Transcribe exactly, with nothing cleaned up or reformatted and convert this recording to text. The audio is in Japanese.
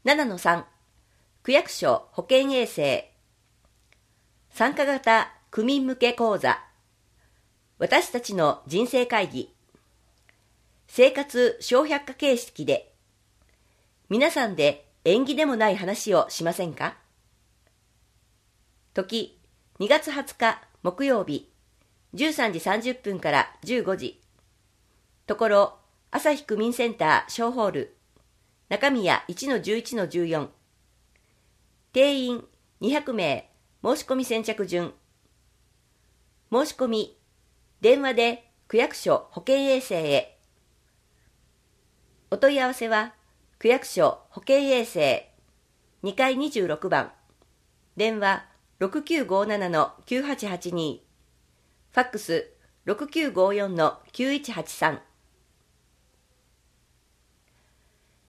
ななのさん、区役所保健衛生参加型区民向け講座、私たちの人生会議、生活小百科形式で、皆さんで縁起でもない話をしませんか？時、にがつはつか木曜日、じゅうさんじさんじゅっぷんからじゅうごじ。ところ、朝日区民センター小ホール、中宮 いちのじゅういちのじゅうよん。定員にひゃくめい、申し込み先着順。申し込み、電話で区役所保健衛生へ。お問い合わせは、区役所保健衛生にかいにじゅうろくばん、電話 ろくきゅうごななのきゅうはちはちに、ファックス ろくきゅうごよんのきゅういちはちさん。